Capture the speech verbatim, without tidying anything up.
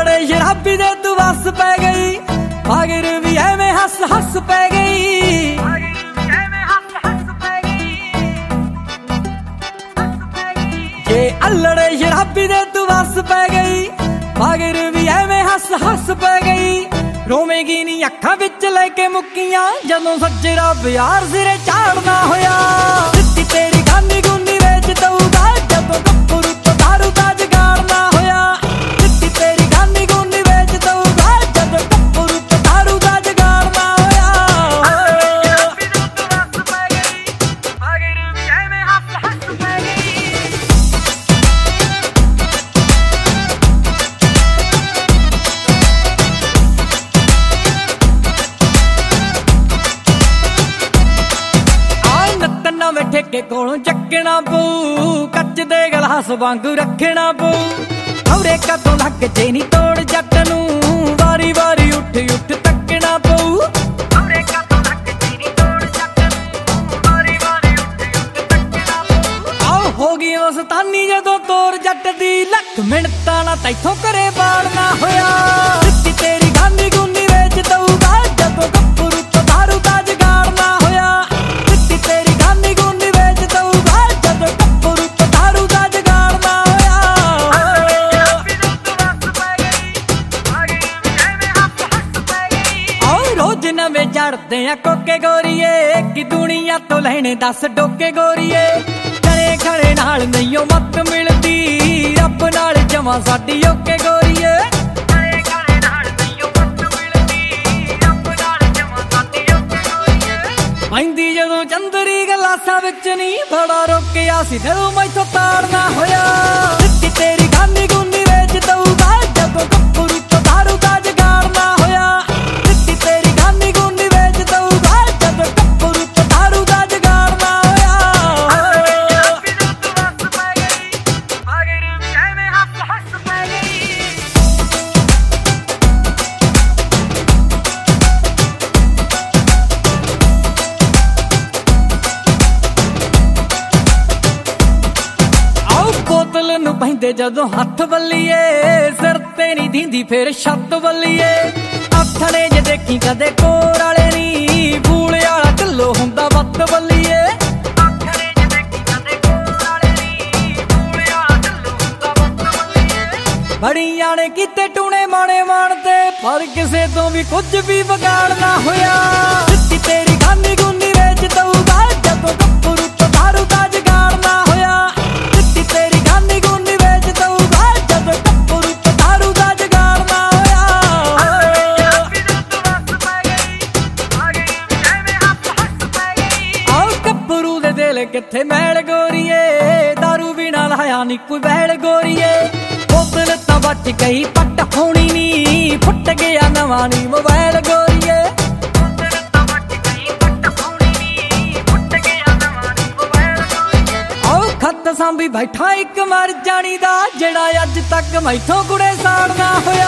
अल्लड़े शराबी दे तू बस पै गई, मगर भी एवें हस हस पै गई। जे अल्लड़े शराबी दे तू बस पै गई, मगर भी एवें हस हस पै गई। रोवेगी नी अखां विच लेके मुक्कियां, जदों सज्जरा प्यार सिरे चाड़ना होया। दित्ती तेरी गानी गुनी वेच दऊगा, जदों गप्परू तो दारू दा जगाड़ना होया। दित्ती तेरी गानी गुनी वेच दऊगा, जदों गप्परू तो दारू दा जगाड़ना होया। ठेके कोलों चकना पऊ, कच दे गलास वांगू रखना पऊ। खौरे कदों लग जे नी तोड़ जट नूं, वारी वारी उठ उठ तकना पऊ। खौरे कदों लग जे नी तोड़ जट नूं, वारी वारी उठ उठ तकना पऊ। आओ हो गई मस्तानी जदों तोड़ जट दी, लख मिनटां ना तैथों करे बाड़ना होया। दित्ती तेरी गानी गुनी वेच दऊगा, जदों गप्परू तो दारू दा जगाड़ना होया। दित्ती तेरी गानी गुनी वेच दऊगा, जदों गप्परू तो दारू दा जगाड़ना होया। आओ रोज नवें चढ़दे आ कोके गोरीए, कि दुनिया तो लैणे दस डोके गोरीए। करे खड़े नाल नहींओ मत मिलदी, रब नाल जमा साडी ओके गोरीए। पैंदी जदों चंदरी गलासा विच नी, बड़ा रोकिया सी जदों मैथों ताड़ना होया। दित्ती तेरी गानी गुनी वेच दऊगा, जदों गप्परू तो दारू दा जगाड़ना होया। दित्ती तेरी गानी गुनी वेच दऊगा, जदों गप्परू तो दारू दा जगाड़ना होया। बोतल नूं पैंदे जदों हथ बल्लीए, सिर ते नी दींदी फिर छत बल्लीए। आथणे जे देखी कदे कोर वाले नी, फूले वाला ढिल्लो हुंदा वत बल्लीए। आथणे जे देखी कदे कोर वाले नी, फूले वाला ढिल्लो हुंदा वत बल्लीए। बड़ियां ने कीते टूणे माणे माणदे, पर किसे तो भी कुछ भी विगाड़ना होया। दित्ती तेरी गानी गुनी वेच दऊगा, जदों गप्परू तो दारू दा जगाड़ना होया। दित्ती तेरी गानी गुनी वेच दऊगा, जदों गप्परू तो दारू दा जगाड़ना होया। आओ गप्परू दे दिल किथे मैल गोरीए, दारू बिना लाया नी कोई बैल गोरीए। बोतल तां बच गई पट होनी नी, फुट गया नवां नी मोबाइल गोरीए। खत सांभी बैठा एक मर जानी दा, जेड़ा अज तक मैथों कुड़े साड़ना होया।